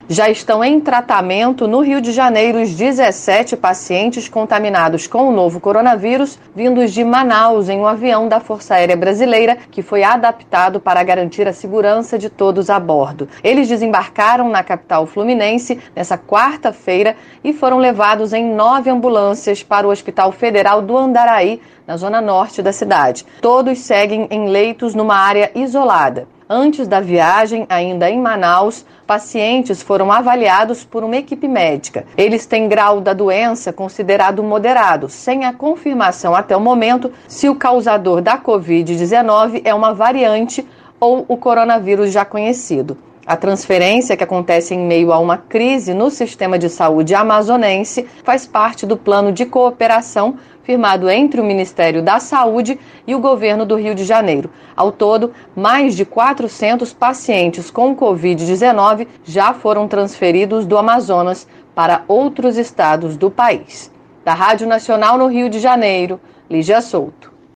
Já estão em tratamento no Rio de Janeiro os 17 pacientes contaminados com o novo coronavírus vindos de Manaus em um avião da Força Aérea Brasileira que foi adaptado para garantir a segurança de todos a bordo. Eles desembarcaram na capital fluminense nesta quarta-feira e foram levados em 9 ambulâncias para o Hospital Federal do Andaraí, na zona norte da cidade. Todos seguem em leitos numa área isolada. Antes da viagem, ainda em Manaus, pacientes foram avaliados por uma equipe médica. Eles têm grau da doença considerado moderado, sem a confirmação até o momento se o causador da Covid-19 é uma variante ou o coronavírus já conhecido. A transferência, que acontece em meio a uma crise no sistema de saúde amazonense, faz parte do plano de cooperação firmado entre o Ministério da Saúde e o governo do Rio de Janeiro. Ao todo, mais de 400 pacientes com Covid-19 já foram transferidos do Amazonas para outros estados do país. Da Rádio Nacional no Rio de Janeiro, Lígia Souto.